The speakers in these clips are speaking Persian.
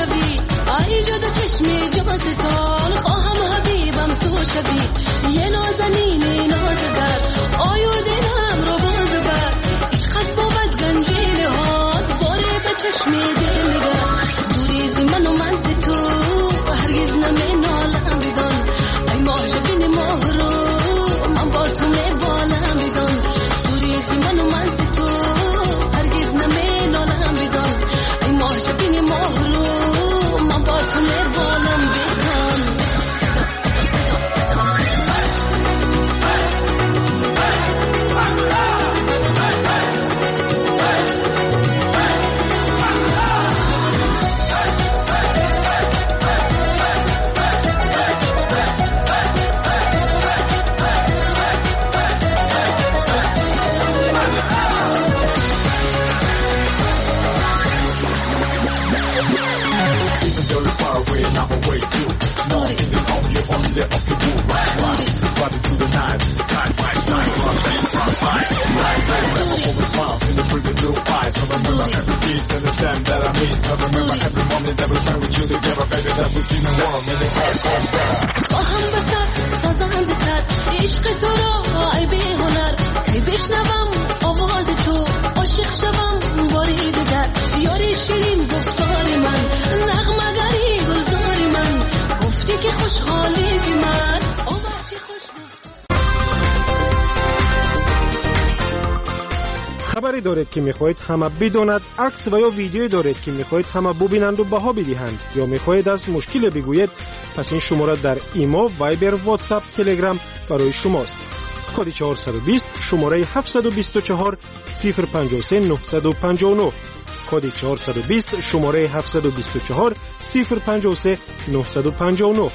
شوی ای جدا چشمی جمازتان خواهم حبیبم تو شوی یه نازنین نازدار آیو دلم رو باز بر عشقت بود گنجینه ها باره به چشمی دل نگر دوریزی من و من ز تو هرگز نمی نالم بدان ای ماه بین ماه رو من با تو می بالم بدان دوریزی من و من ز تو هرگز نمی نالم بدان ای ماه بین ماه رو من با تو می بالم بدان خواهم بسر سازم بسر عشق تو را ای بی هنر ای بشنوم آواز تو عاشق شوم باری دگر یاری شیرین گفتار من نغمه‌گری گلزار من گفتی که خوشحالی بی من آورچی خوش گفت. خبری دارید که میخواهید همه بداند، عکس و یا ویدیویی دارید که میخواهید همه ببینند و بها بدهند، یا میخواهید از مشکل بگویید، پس این شماره در ایما، وایبر، واتساپ، تلگرام برای شماست. کد 420 شماره 724 053 959 کد 420 شماره 724 053 959.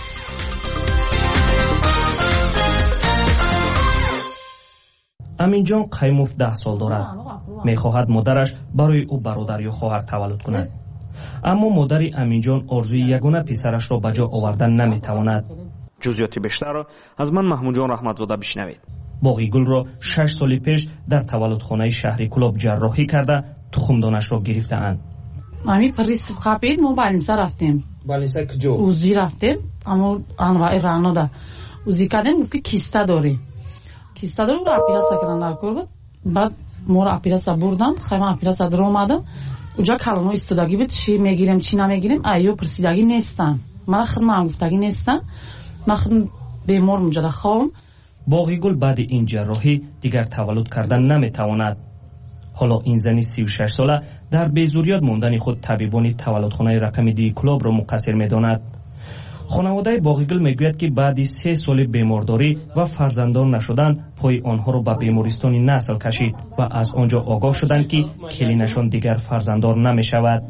امین جان قیموف 10 سال دارد. میخواهد مادرش برای او برادر یا خواهر تولد کند. اما مادر امین جان آرزوی یگانه پسرش را به جا آوردن نمیتواند. جزئیات بیشتر را از من محمود جان رحمتزاده بشنوید. باغی گل را 6 سال پیش در تولدخانه شهری کلاب جراحی کرده تخمدانش را گرفتند. امی پریس خابید ما بالینسا رفتیم. بالینسا کجا؟ اوزی رفتیم. اما انواع رانادا. اوزی کردیم گفت که کیستا داری. کیستا داری رو اپیراسا کردن در کرد. بعد ما رو اپیراسا بردن. خیلی اپیراسا در اومدم. اونجا کلمه استودگی بود چی میگیریم چی نمیگیریم. ایو پرسیدگی نیستن. من خود من گفتگی نیستن. من خود بیمار اونجا خوام. باغی گل بعد این جراحی دیگر تولد کردن نمیتواند. حالا این زنی 36 ساله در بیزوریات موندن خود طبیبان تولدخانه رقم 2 کلاب را مقصر میداند. خانواده باغی گل میگوید که بعد 3 سال بیمارداری و فرزندان نشدن پای آنها را به بیمارستان نسل کشید و از آنجا آگاه شدند که کلینشان دیگر فرزنددار نمیشود.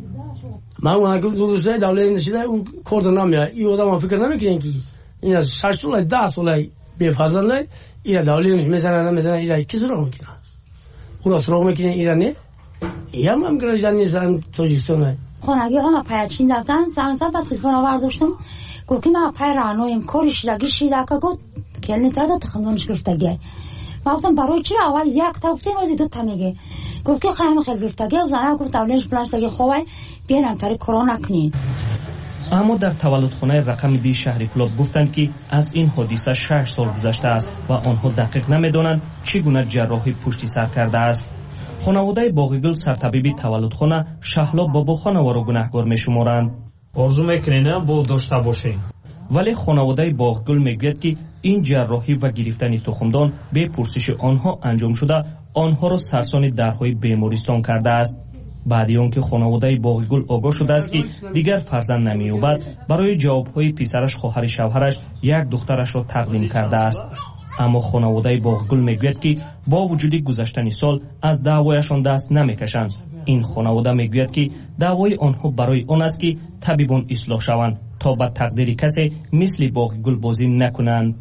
من اون که دوسته دولت نشده اون کارت نمیاد. این آدم فکر نمیکنه که این از 6 سال 10 سال به فرزنده این دولت میزنه این کسی رو میکنه. خلاص رو میکنه ایرانی. هم میگن جنی زن تاجیکستان. خانگی ها پیچین دادن زن بعد تلفن آورداشتم. گفت که ما پای رانویم کارش لگیشی داکا گفت کلنی تا تخمونش گرفتگی. ما گفتم برای چی اول یک تا گفتین و دو تا میگه. گفت که خیلی خیلی گرفتگی و زنها گفت دولتش پلاستی خوبه بیارم تری کرونا کنین. اما در تولدخانه رقم 2 شهر کلاب گفتند که از این حادثه 6 سال گذشته است و آنها دقیق نمیدانند چگونه جراحی پشت سر کرده است. خانواده باغی گل سرطبیب تولدخانه شهلا بابا خانواده را گناهکار میشمارند. آرزو میکنین با داشته باشین. ولی خانواده باغی گل میگوید که این جراحی و گرفتن تخمدان به پرسش آنها انجام شده آنها را سرسان درهای بیمارستان کرده است. بعد از آنکه خانواده باغی گل آگاه شده است که دیگر فرزند نمی‌یابد برای جوابهای پسرش خواهر شوهرش یک دخترش را تقدیم کرده است. اما خانواده باغی گل میگوید که با وجود گذشتن سال از دعوایشان دست نمیکشند. این خانواده میگوید که دعوای آنها برای آن است که طبیبان اصلاح شوند تا به تقدیر کسی مثل باغی گل بازی نکنند.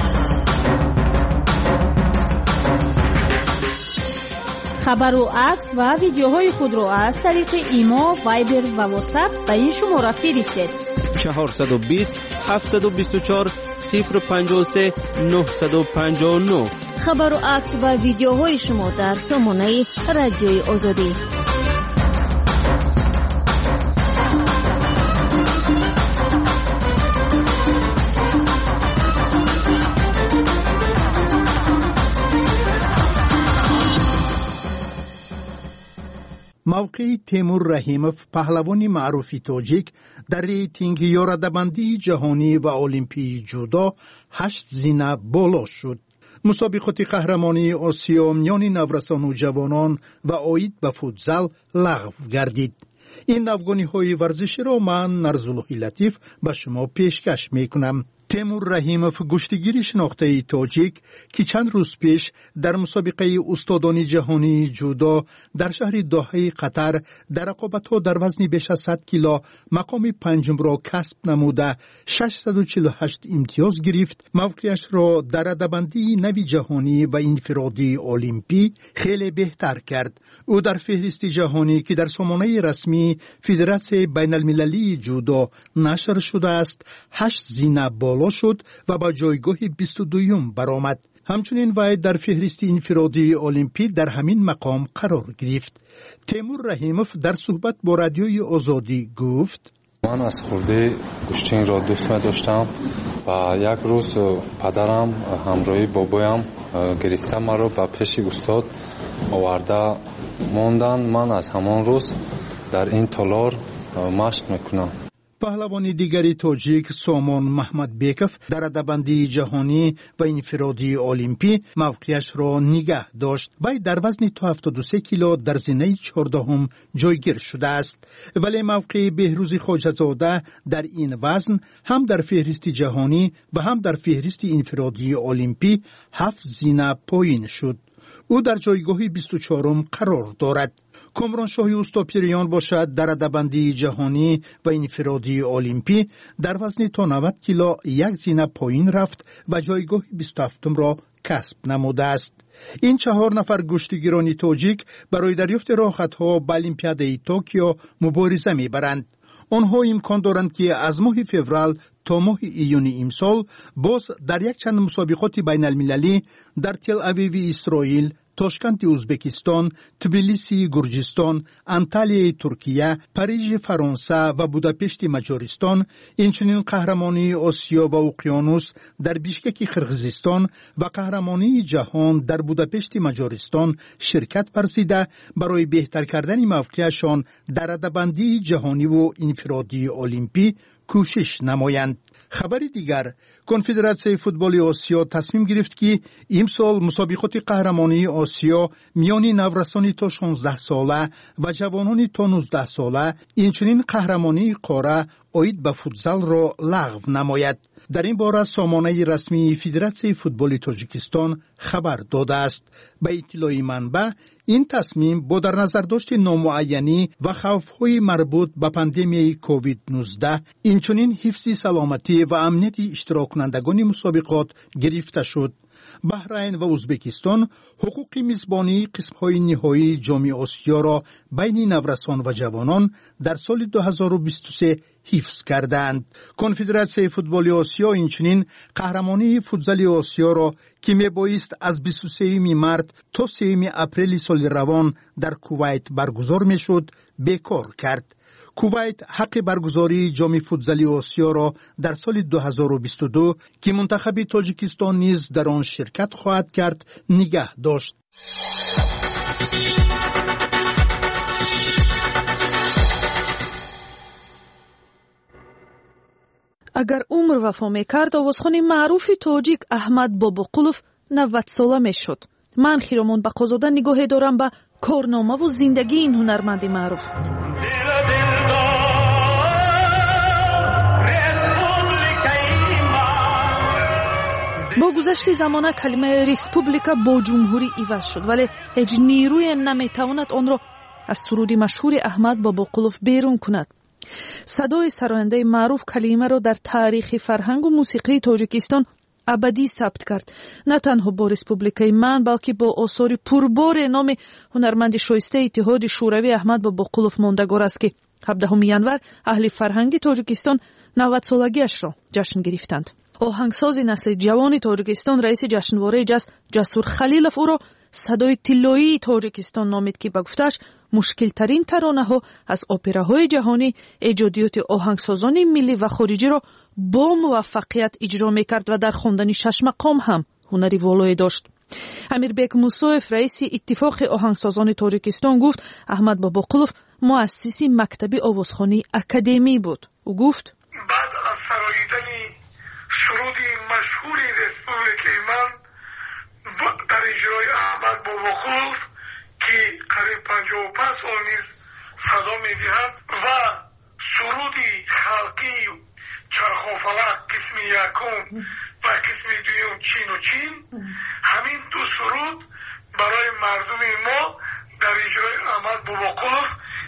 خبر و عکس و ویدیوهای خود را از طریق ایما، وایبر و واتساپ به این شماره فرستید. 420 724 053 959. خبر و عکس و ویدیوهای شما در سامانه رادیوی آزادی. موقع تیمور رحیموف پهلوان معروف تاجیک در ریتینگ یارده‌بندی جهانی و المپی جودو 8 زینه بالا شد. مسابقات قهرمانی آسیا میان نورسان و جوانان و آید به فوتزال لغو گردید. این افغانی‌های ورزشی را من نرزالله لطیف به شما پیشکش میکنم. تیمور رحیموف گشتگیر شناخته تاجیک که چند روز پیش در مسابقه استادان جهانی جودو در شهر دوحه قطر در رقابت‌ها در وزن بیش از 100 کیلو مقام پنجم را کسب نموده 648 امتیاز گرفت، موقعش را در رده‌بندی نوی جهانی و انفرادی المپی خیلی بهتر کرد. او در فهرست جهانی که در سامانه رسمی فدراسیون بین المللی جودو نشر شده است 8 زینه بالا شد و با جایگاه 22 برآمد. همچنین وی در فهرست انفرادی المپی در همین مقام قرار گرفت. تیمور رحیموف در صحبت با رادیوی آزادی گفت: من از خورده گوشتین را دوست داشتم و یک روز پدرم همراهی بابایم گرفته مرا به پیش استاد آورده ماندن. من از همان روز در این تالار مشق میکنم. پهلوان دیگری تاجیک سامان محمد بیکف در رده‌بندی جهانی و انفرادی المپی موقعش را نگه داشت. وی در وزن تا 73 کیلو در زینه 14 جایگیر شده است، ولی موقع بهروز خواجه‌زاده در این وزن هم در فهرست جهانی و هم در فهرست انفرادی المپی 7 زینه پایین شد. او در جایگاه 24 قرار دارد. کامران شاهی استاپیریان باشد در رده‌بندی جهانی و انفرادی المپی در وزن تا 90 کیلو یک زینه پایین رفت و جایگاه 27 را کسب نموده است. این 4 نفر گشتگیران تاجیک برای دریافت راحت‌ها به المپیاد توکیو مبارزه می‌برند. آنها امکان دارند که از ماه فوریه تا ماه ایون امسال باز در یک چند مسابقات بین المللی در تل اویو اسرائیل، تاشکند ازبکستان، تبلیسی گرجستان، انتالیا ترکیه، پاریژ فرانسه و بوداپشت مجارستان، اینچنین قهرمانی آسیا و اقیانوس در بیشکک قرقیزستان و قهرمانی جهان در بوداپشت مجارستان شرکت ورزیده برای بهتر کردن موقعشان در رده‌بندی جهانی و انفرادی المپی کوشش نمایند. خبر دیگر، کنفدراسیون فوتبال آسیا تصمیم گرفت که امسال مسابقات قهرمانی آسیا میان نورسان تا 16 ساله و جوانان تا 19 ساله، اینچنین قهرمانی قاره آید به فوتزال را لغو نماید. در این باره سامانه رسمی فدراسیون فوتبال تاجیکستان خبر داده است. به اطلاع منبع، این تصمیم با در نظر داشت نامعینی و خوف‌های مربوط به پاندمی کووید 19 اینچنین حفظ سلامتی و امنیت اشتراک کنندگان مسابقات گرفته شد. بحرین و ازبکستان حقوق میزبانی قسم‌های نهایی جام آسیا را بین نورسان و جوانان در سال 2023 حفظ کردند. کنفدراسیون فوتبال آسیا اینچنین قهرمانی فوتزال آسیا را که میبایست از 23 مارس تا 3 اپریل سال روان در کویت برگزار میشد بیکار کرد. کویت حق برگزاری جام فوتزال آسیا را در سال 2022 که منتخب تاجیکستان نیز در آن شرکت خواهد کرد نگه داشت. اگر عمر وفا میکرد آوازخوان معروف تاجیک احمد باباقولوف 90 ساله میشد. من خیرامان بقازاده نگاهی دارم به کارنامه و زندگی این هنرمند معروف. با گذشت زمانه کلمه ریسپوبلیکا با جمهوری عوض شد، ولی هیچ نیروی نمیتواند آن را از سرود مشهور احمد باباقولوف بیرون کند. صدای سراینده معروف کلمه را در تاریخ فرهنگ و موسیقی تاجیکستان ابدی ثبت کرد. نه تنها با ریسپوبلیکای من بلکه با آثار پربار نام هنرمند شایسته اتحاد شوروی احمد باباقولوف ماندگار است که 17 ینور اهل فرهنگ تاجیکستان 90 سالگیش را جشن گرفتند. آهنگساز نسل جوان تاجیکستان رئیس جشنواره جاز جسور خلیلوف او را صدای طلایی تاجیکستان نامید که به گفتش مشکل ترین ترانه ها از اپراهای جهانی ایجادیات آهنگسازان ملی و خارجی را با موفقیت اجرا میکرد و در خواندن 6 مقام هم هنری والایی داشت. амирбек мусоев раиси иттифоқи оҳангсозони тоҷикистон гуфт аҳмад бобоқулов муассиси мактаби овозхонии академӣ буд. ӯ гуфт баъд аз сароидани суруди машҳури республикаи ман дар иҷрои аҳмад бобоқулов ки қариб 55 сол низ садо медиҳад ва суруди халқи чархофалак қисми якум ва қисми дуюм чину чин, ҳамин ду суруд барои мардуми мо дар иҷрои аҳмад бобоқулов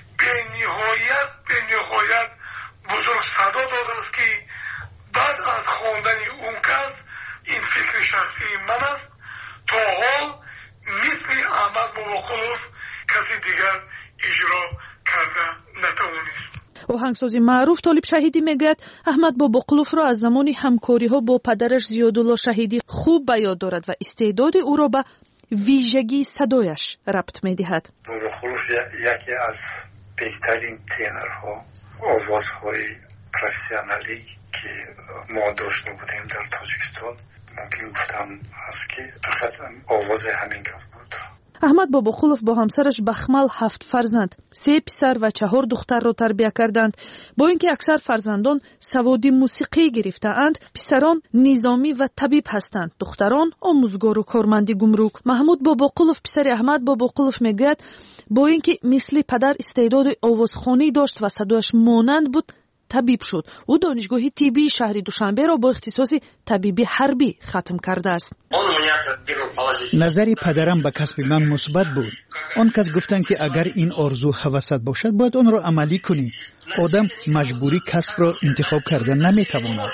бениҳоят бузург садо додааст ки баъд аз хондани он кас, ин фикри шахсии ман аст, то ҳол мисли аҳмад бобоқулов каси дигар иҷро карда натавонист. оҳангсози маъруф Толиб Шаҳидӣ мегӯяд аҳмад бобоқуловро аз замони ҳамкориҳо бо падараш Зиёдулло Шаҳидӣ хуб ба ёд дорад ва истеъдоди ӯро ба вижагии садояш рабт медиҳад. бобоқулов яке аз беҳтарин тенорҳо овозҳои профессионалӣ ки мо дошта будем дар Тоҷикистон, мумкин гуфтам аст ки фақат овози ҳамин кас буд. аҳмад бобоқулов бо ҳамсараш Бахмал 7 фарзанд, 3 писар ва 4 духтарро тарбия карданд. Бо ин ки аксар фарзандон саводи мусиқӣ гирифтаанд, писарон низомӣ ва табиб ҳастанд, духтарон омӯзгору корманди гумрук. Маҳмуд Бобоқулов писари Аҳмад Бобоқулов мегӯяд, бо ин ки мисли падар истеъдоди овозхонӣ дошт ва садояш монанд буд, табиб шуд. ӯ донишгоҳи тиббии шаҳри Душанберо бо ихтисоси табиби ҳарбӣ хатм кардааст. назари падарам ба касби ман мусбат буд. он кас гуфтанд ки агар ин орзу ҳавасат бошад бояд онро амалӣ кунӣ. одам маҷбурӣ касбро интихоб карда наметавонад.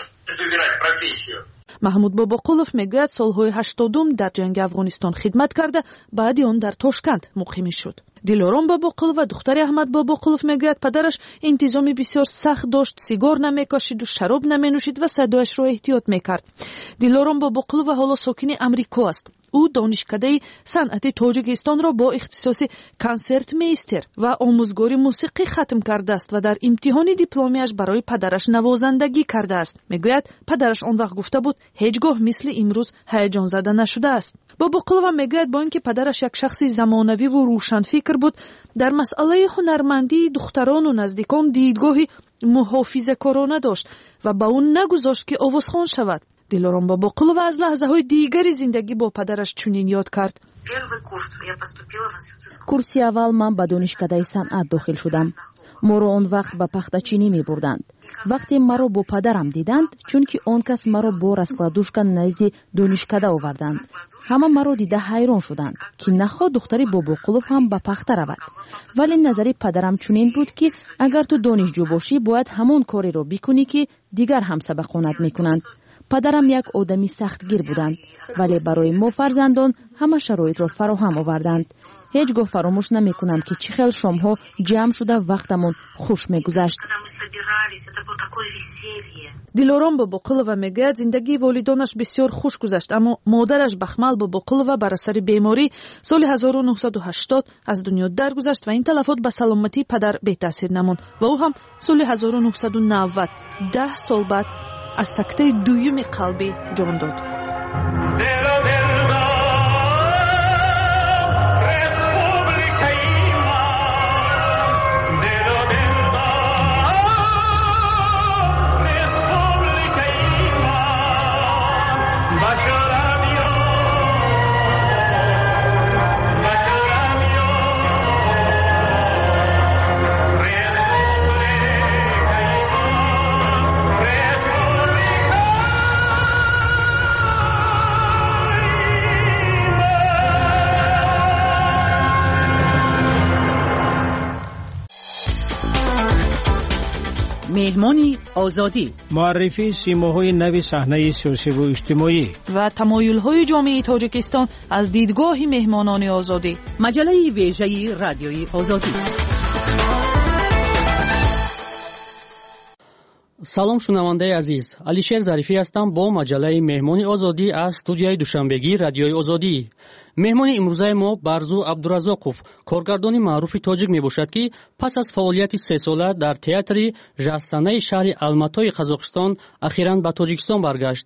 маҳмуд Бобоқулов мегӯяд солҳои 80 дар ҷанги Афғонистон хидмат карда, баъди он дар Тошканд муқимӣ шуд. Дилором Бобоқулова духтари Аҳмад Бобоқулов мегӯяд падараш интизоми бисёр сахт дошт, сигор намекашиду, шароб наменӯшид ва садояшро эҳтиёт мекард. Дилором Бобоқулова ҳоло сокини Амрико аст. ӯ донишкадаи санъати Тоҷикистонро бо ихтисоси консертмейстер ва омӯзгори мусиқӣ хатм кардааст ва дар имтиҳони дипломияш барои падараш навозандагӣ кардааст. мегӯяд падараш он вақт гуфта буд ҳеҷ гоҳ мисли имрӯз ҳаяҷонзада нашудааст. Бобоқулова мегӯяд бо ин ки падараш як шахси замонавиву рӯшанфикр буд, дар масъалаи ҳунармандии духтарону наздикон дидгоҳи муҳофизакорона дошт ва ба ӯ нагузошт ки овозхон шавад. Дилором Бобоқулова аз лаҳзаҳои дигари зиндагӣ бо падараш чунин ёд кард. курси аввал ман ба донишкадаи санъат дохил шудам. моро он вақт ба пахтачинӣ мебурданд. вақте маро бо падарам диданд, чунки он кас маро бо раскладушка назди донишкада оварданд. ҳама маро дида ҳайрон шуданд, ки наход духтари Бобоқулов ҳам ба пахта равад. вале назари падарам чунин буд, ки агар ту донишҷӯ бошӣ, бояд ҳамон кореро бикунӣ, ки дигар ҳамсабақонат мекунанд. падарам як одами сахтгир буданд, вале барои мо фарзандон ҳама шароитро фароҳам оварданд. ҳеҷ гоҳ фаромӯш намекунам, ки чӣ хел шомҳо ҷамъ шуда вақтамон хуш мегузашт. Дилором Бобоқулова мегӯяд, зиндагии волидонаш бисёр хуш гузашт, аммо модараш Бахмал Бобоқулова бар асари беморӣ соли 1980 аз дунё даргузашт ва ин талафот ба саломатии падар бетаъсир намонд ва ӯ ҳам соли 1990 10 сол баъд аз сактаи дуюми қалбӣ ҷон дод. مهمانی آزادی، معرفی سیماهای نو صحنه سیاسی و اجتماعی و تمایل‌های جامعه تاجیکستان از دیدگاه مهمانان آزادی. مجله ویژه رادیوی آزادی. салом шунавандаи азиз, алишер зарифӣ ҳастам бо маҷалаи меҳмони озодӣ аз студияи душанбегии радиои озодӣ. меҳмони имрӯзаи мо Барзу Абдуразоқов, коргардони маъруфи тоҷик мебошад, ки пас аз фаъолияти 3 сола дар театри жаҳсанаи шаҳри Алматои Қазоқистон ахиран ба Тоҷикистон баргашт.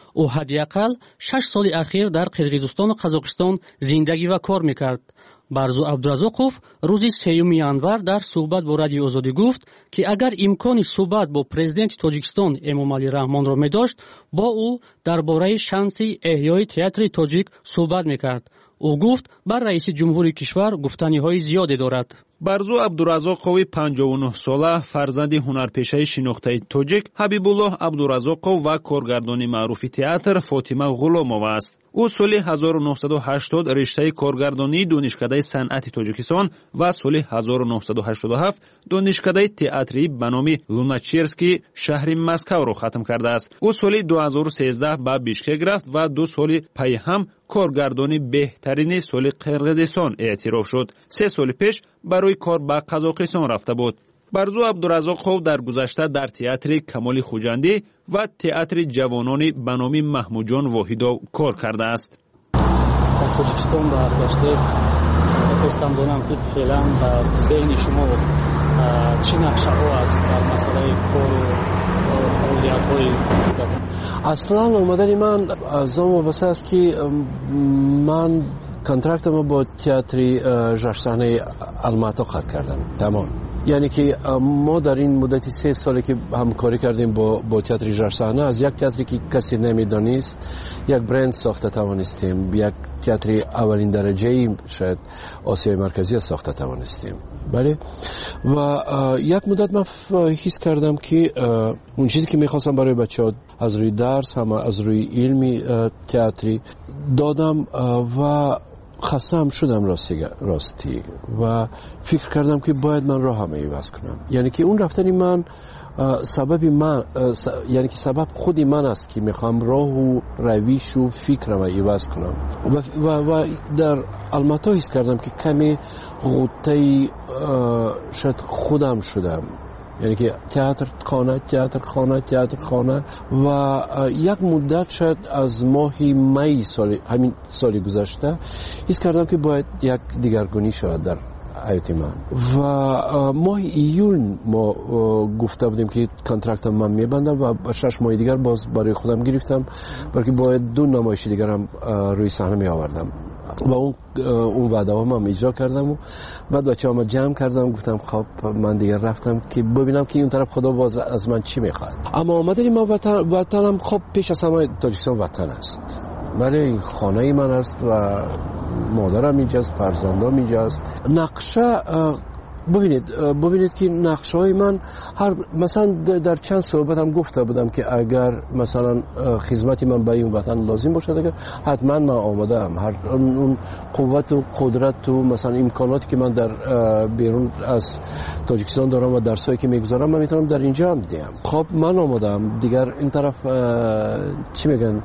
او حداقل 6 سال اخیر در قرقیزستان و قزاقستان زندگی و کار میکرد. барзу абдуразоқов рӯзи 3 январ дар суҳбат бо радиои озодӣ гуфт ки агар имкони суҳбат бо президенти тоҷикистон эмомалӣ раҳмонро медошт, бо ӯ дар бораи шанси эҳёи театри тоҷик суҳбат мекард. ӯ гуфт бар раиси ҷумҳури кишвар гуфтаниҳои зиёде дорад. барзу абдуразоқови 59 сола фарзанди ҳунарпешаи шинохтаи тоҷик ҳабибуллоҳ абдуразоқов ва коргардони маъруфи театр Фотима Ғуломова аст. ӯ соли 1980 риштаи коргардонии донишкадаи санъати тоҷикистон ва соли 1987 донишкадаи театрии ба номи Луначерский шаҳри Москавро хатм кардааст. ӯ соли 2013 ба Бишкек рафт ва 2 соли пай ҳам коргардони беҳтарини соли Қирғизистон эътироф шуд. 3 соли пеш барои кор ба Қазоқистон рафта буд. барзу абдуразоқов дар гузашта дар театри Камоли Хуҷандӣ ва театри ҷавонони ба номи Маҳмуҷон Воҳидов кор кардааст. дар Тоҷикистон баргашта хостам донам ки феълан дар зеҳни шумо чӣ нақшаҳо аст дар масъалаи кору фаъолиятҳои аслан омадани ман аз он вобаста аст ки ман контрактамо бо театри жашсаҳнаи Алмато қатъ кардам. Тамом. یعنی که ما در این مدت 3 سالی که همکاری کردیم با تئاتر ژرصحنه از یک تئاتری که کسی نمیدانست یک برند ساخته توانستیم، یک تئاتر اولین درجه شاید آسیای مرکزی ساخته توانستیم. بله و یک مدت من حس کردم که اون چیزی که میخواستم برای بچه‌ها از روی درس هم از روی علمی تئاتری دادم و خسته هم شدم راستی و فکر کردم که باید من راه هم عوض کنم. یعنی که اون رفتن من یعنی که سبب خودی من است که میخوام راه و رویش و فکرم عوض کنم و در الماتا حس کردم که کمی غوطه شاید خودم شدم. یعنی که تئاتر خانه و یک مدت شاید از ماه می همین سال گذشته حس کردم که باید یک دیگرگونی شود در حیات من و ماه ایول ما گفته بودیم که کنترکتم من میبندم و 6 ماه دیگر باز برای خودم گرفتم بلکه باید 2 نمایش دیگر هم روی صحنه می آوردم و اون وعده هم اجرا کردم و بعد بچه‌هام جمع کردم گفتم خب من دیگر رفتم که ببینم که اون طرف خدا باز از من چی میخواد. اما اومدیم ما وطنم خب پیش از همه تاجیکستان وطن است. ولی این خانه من است و مادرم اینجاست، فرزندام اینجاست. نقشه ببینید که نقشه های من مثلا در چند صحبتم گفته بودم که اگر مثلا خدمتی من به این وطن لازم باشد اگر حتما من آماده ام. هر اون قوت و قدرت و مثلا امکاناتی که من در بیرون از تاجیکستان دارم و درسایی که میگذارم من میتونم در اینجا هم بدم. خب من آماده ام. دیگر این طرف چی میگن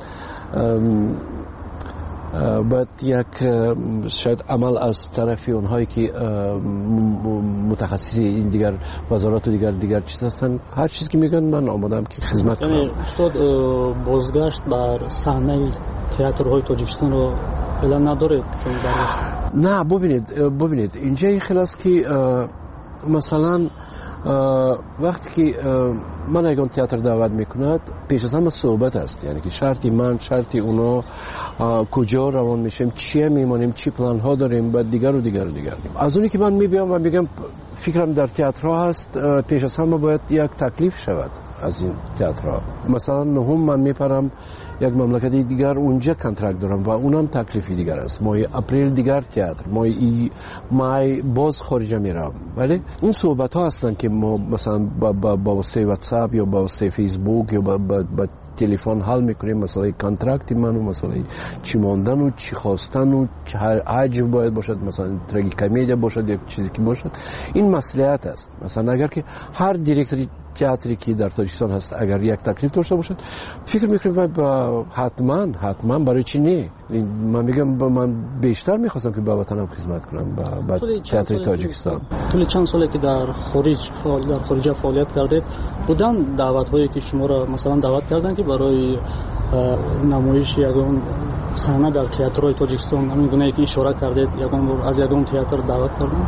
باید یک شاید عمل از طرفی اونهایی که متخصصی این دیگر وزارات و دیگر چیز هستن هر چیزی که میگن من آمادم که خدمت کنم. یعنی استاد بازگشت بر صحنه تئاترهای تاجیکستان رو فعلا نداره؟ نه ببینید اینجا خیلی است که مثلا وقتی که من اگه تئاتر دعوت میکند پیش از همه صحبت است. یعنی که شرطی من شرطی اونا کجا روان میشیم چیه میمانیم چی پلان ها داریم بعد دیگر از اونی که من میبینم و میگم فکرم در تئاترها هست پیش از همه باید یک تکلیف شود از این تئاترها. مثلا نهم من میپرم یک مملکتی دیگر اونجا کنترکت دارم و اونم تکلیفی دیگر است. ماه اپریل دیگر تئاتر، مای باز خارج میرم. ولی اون صحبت ها هستن که ما مثلا با واسطه واتساپ یا با واسطه فیسبوک یا با تلفن حل میکنیم. مسئله کنترکت من و مسئله چی ماندن و چی خواستن و چه حجم باید باشد، مثلا تراژیکمدیا باشد یا چیزی که باشد. این مسئولیت است. مثلا اگر که هر دیرکتوری تئاتری که در تاجیکستان هست اگر یک تکلیف داشته باشد فکر میکنم حتما برای چی نه. من میگم من بیشتر میخواستم که به وطنم خدمت کنم با تئاتر تاجیکستان. طول چند ساله که در خارج فعالیت کردید بودن دعوت هایی که شما را مثلا دعوت کردن که برای نمایش یگان صحنه در تئاترهای تاجیکستان همین گونه که اشاره کردید یگان از یگان تئاتر دعوت کردن؟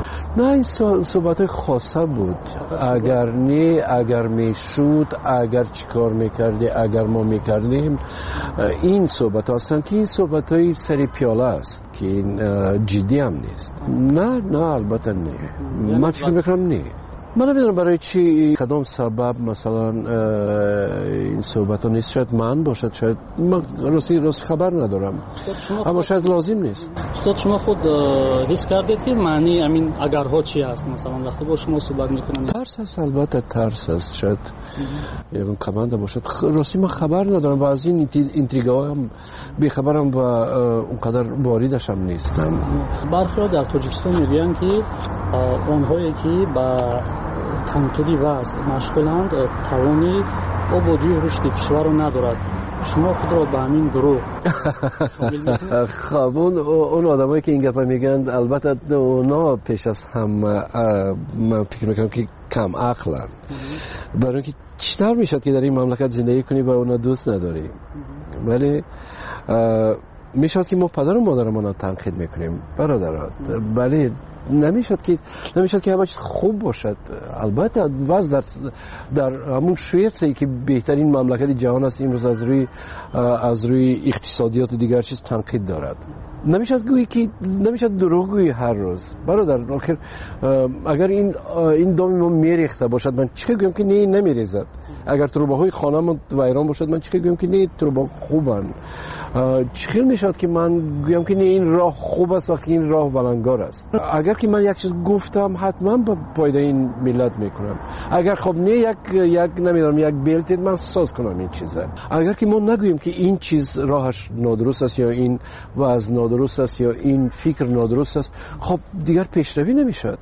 نه این صحبت خاصه بود. اگر میشود، اگر چیکار میکردی، اگر ما میکردیم، این صحبت هستند که این صحبت های سری پیاله است که این جدی هم نیست. نه البته نه. من فکر میکنم نه. من نمیدونم برای چی کدام سبب مثلا این صحبت ها نیست. شاید من باشد، شاید من راست خبر ندارم، اما شاید لازم نیست. استاد شما خود حس کردید که معنی همین اگرها چی است؟ مثلا وقتی با شما صحبت میکنن ترس است، البته ترس است، شاید یه کمانده باشد. راستی من خبر ندارم و از این اینتریگا هم بیخبرم و اونقدر واردش هم نیستم. برخی در تاجیکستان میگن که آنهایی که با تنقیدی وضع مشغولند توانی آبادی و رشد کشور را ندارد. شما خود را به همین گروه خب اون آدمایی که این گپ میگن البته اونا پیش از هم من فکر میکنم که کم عقلن، برای اینکه چطور میشد که در این مملکت زندگی کنی و اونا دوست نداری؟ ولی میشد که ما پدر و مادرمون رو تنقید میکنیم برادرات، ولی نمیشد که همه چیز خوب باشد. البته وضع در همون شویتسی که بهترین مملکت جهان است امروز از روی اقتصادیات و دیگر چیز تنقید دارد. نمیشد دروغ گویی هر روز برادر. آخر اگر این دامی ما میریخته باشد من چه گویم که نه نمیریزد. اگر تروباهای خانه‌م ویران باشد من چه گویم که نه تروبا خوبن. چه میشد که من گویم که نه این راه خوب است وقتی این راه ولنگار است. اگر که من یک چیز گفتم حتما به فایده این ملت میکنم. اگر خب نه یک نمیدونم یک بلت من ساز کنم این چیزه. اگر که ما نگوییم که این چیز راهش نادرست است یا این وضع نادرست است یا این فکر نادرست است، خب دیگر پیشروی نمیشد.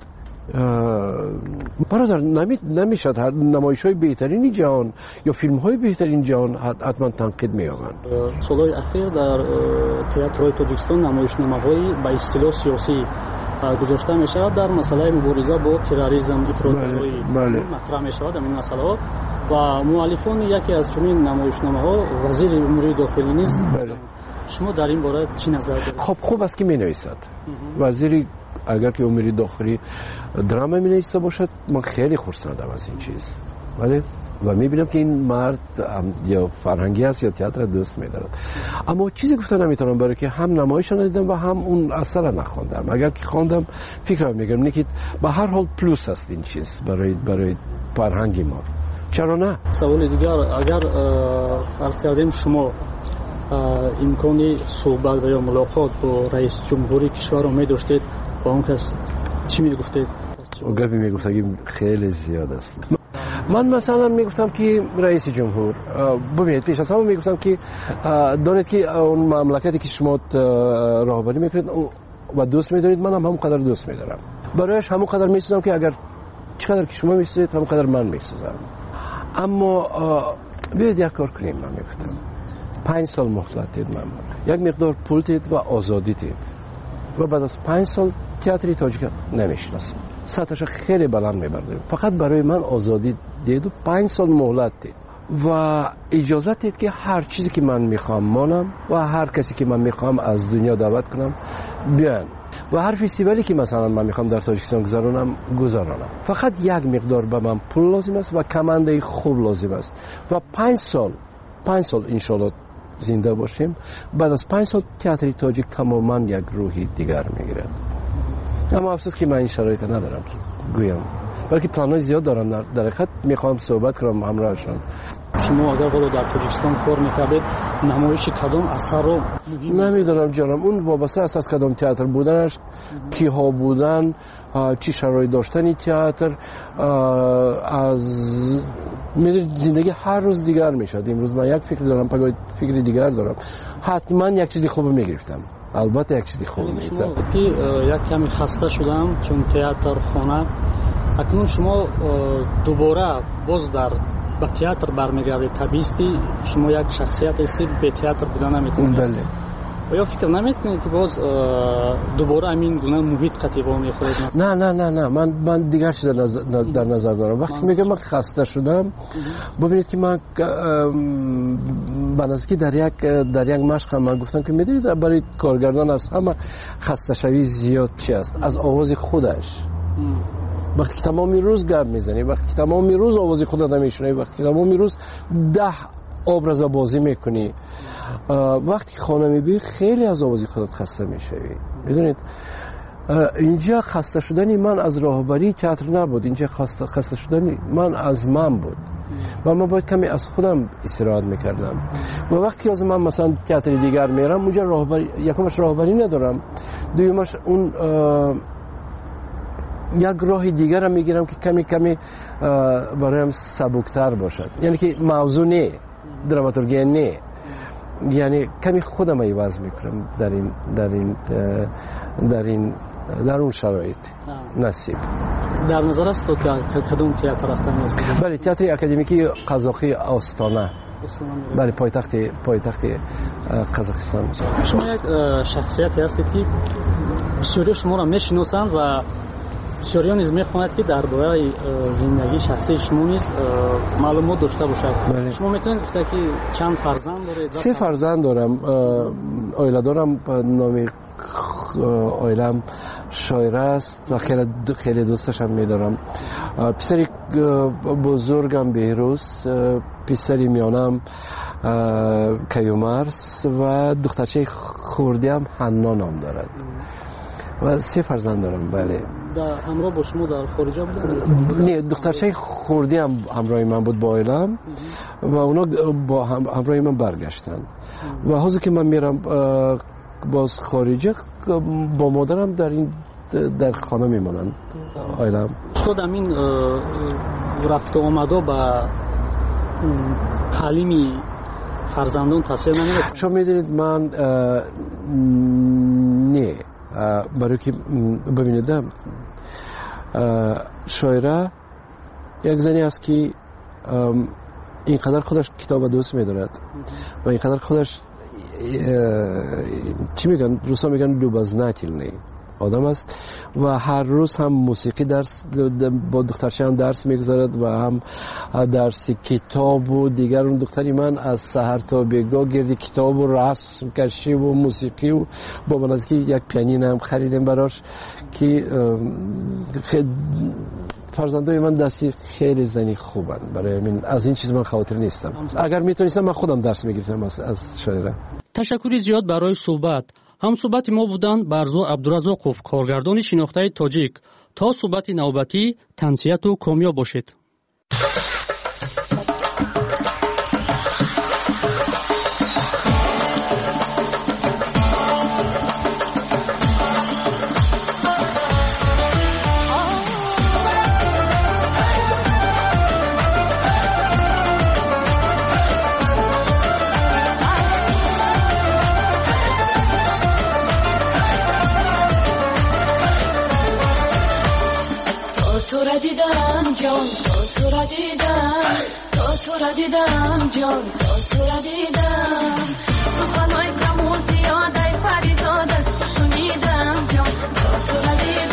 برادر نمیشد هر نمایش‌های بهترین جهان یا فیلم‌های بهترین جهان حتما تنقید می‌یابند. سال‌های اخیر در تئاترهای تاجیکستان نمایشنامه‌های با اصطلاح سیاسی گذاشته می‌شود در مسئله مبارزه با تروریسم افراط‌گرایی مطرح می‌شود این مسئله و مؤلفان یکی از چنین نمایشنامه‌ها وزیر امور داخلی نیز. شما در این باره چی نظر دارید؟ خب خوب است که می‌نویسد. وزیری اگر که امور داخلی دراما می‌نویسه باشد من خیلی خرسندم از این چیز. ولی و می‌بینم که این مرد یا فرهنگی است یا تئاتر دوست می‌دارد. اما چیزی گفتن نمی‌تونم برای که هم نمایش ندیدم و هم اون اثر را نخوندم. اگر که خواندم فکرم می‌کنم که به هر حال پلوس است این چیز برای فرهنگی ما. چرا نه؟ سوال دیگر اگر فرض کردیم شما امکانی صحبت و یا ملاقات با رئیس جمهوری کشور رو می‌داشتید با اون کس چی میگفتید؟ گپی میگفتم خیلی زیاد است. من مثلا میگفتم که رئیس جمهور ببینید پیش از همه میگفتم که دانید که اون مملکتی که شما راهبری میکنید و دوست میدارید من هم همونقدر دوست میدارم. برایش همونقدر میسازم که اگر چقدر که شما میسازید همونقدر من میسازم. اما بیاید یک کار کنیم. من میگفتم 5 سال مهلت دید من، یک مقدار پول دید و آزادی دید و بعد از 5 سال تئاتر تاجیک نمیشناسم. سطحش خیلی بلند میبردیم. فقط برای من آزادی دید و 5 سال مهلت دید و اجازه دید که هر چیزی که من میخوام مانم و هر کسی که من میخوام از دنیا دعوت کنم بیان و هر فستیوالی که مثلا من میخوام در تاجیکستان گذارانم. فقط یک مقدار به من پول لازم است و کمانده خوب لازم است و 5 سال انشالله زنده باشیم. بعد از 5 سال تئاتر تاجیک تماما یک روحی دیگر میگیرد. اما افسوس که من این شرایط ندارم که گویم، بلکه پلان‌های زیاد دارم. در حقیقت میخوام صحبت کنم همراهشان. شما اگر حالا در تاجیکستان کار میکردید نمایش کدام اثر رو نمیدونم جانم، اون وابسته است از کدام تئاتر بودنش، کیها بودن، چی شرایط داشتن تئاتر، از میدونید زندگی هر روز دیگر میشد. امروز من یک فکر دارم، پگاه فکر دیگر دارم. حتما یک چیزی خوب میگرفتم. البته یک چیزی خوب میگرفتم. که یک کمی خسته شدم چون تئاتر خانه. اکنون شما دوباره باز به تئاتر برمیگردید. طبیعی شما یک شخصیت هستید، به تئاتر بودن نمیتونید. بله. یا فکر نمیکنید که باز دوباره همین گونه محیط قطیبا میخورید؟ نه من دیگر چیز در نظر دارم. وقتی میگم من خسته شدم، ببینید که من بنظری در یک مشق من گفتم که میدونید برای کارگردان است همه خسته شوی زیاد چی است. از آغاز خودش وقتی که تمامی روز گپ میزنی، وقتی که تمامی روز آواز خودت میشنوی، وقتی که تمامی روز 10 ابراز بازی میکنی، وقتی خانه میبی خیلی از آواز خودت خسته میشوی. میدونید اینجا خسته شدنی من از راهبری تئاتر نبود، اینجا خسته شدنی من از من بود و من باید کمی از خودم استراحت میکردم. و وقتی از من مثلا تئاتر دیگر میرم اونجا راهبری، یکمش راهبری ندارم، دومش اون یک راه دیگر هم میگیرم که کمی کمی برایم سبکتر باشد، یعنی که موضوع نه، دراماتورگی نه، یعنی کمی خودم عوض میکنم در اون شرایط نصیب. در نظر است تو کدوم تئاتر رفتن هستی؟ بله، تئاتر اکادمیکی قزاقی آستانه، بله، پایتخت قزاقستان. شما یک شخصیتی هستید که بسیاری شما را میشناسند و بسیاری نیز میخواهند که درباره زندگی شخصی شما نیز معلومات داشته باشد. شما میتونید گفته که چند فرزند دارید؟ 3 فرزند دارم. اویله دارم، نام اویلم شاعر است و خیلی دوستش هم میدارم. پسری بزرگم بهروز، پسری میانم کیومرس و دخترچه خوردی هم حنا نام دارد و 3 فرزند دارم. بله. همراه با شما در خارج بودن؟ نه، دخترچه خوردی هم همراه من بود با عائلم و اونا با همراه من برگشتن و حاضر که من میرم باز خارجه با مادرم در خانه میمونن عائلم. خود همین رفت و آمده با تعلیمی فرزندان تاثیر نمی‌کنه؟ شما میدونید من نه، برای که ببینید شاعره یک زنی است که اینقدر خودش کتاب دوست می‌دارد و اینقدر خودش چی میگن روسا میگن لوبازناچیلنی آدم است و هر روز هم موسیقی درس با دخترش هم درس میگذارد و هم درس کتاب و دیگر. اون دختری من از سحر تا بیگاه گردی کتاب و رسم کشی و موسیقی و با من از که یک پیانین هم خریدیم براش که فرزندای من دستی خیلی زنی خوبن. برای من از این چیز من خاطر نیستم. اگر میتونستم من خودم درس میگرفتم از شاعره. تشکری زیاد برای صحبت. هم صحبت ما بودند برزو عبدالرزاقوف، کارگردان شناخته تاجیک. تا صحبت نوبتی، تنسیت و کامیاب باشید. جان تو را دیدم، تو را دیدم جان تو را دیدم، سخنهای کم و زیاده پریزاد از تو شنیدم جان تو را دیدم.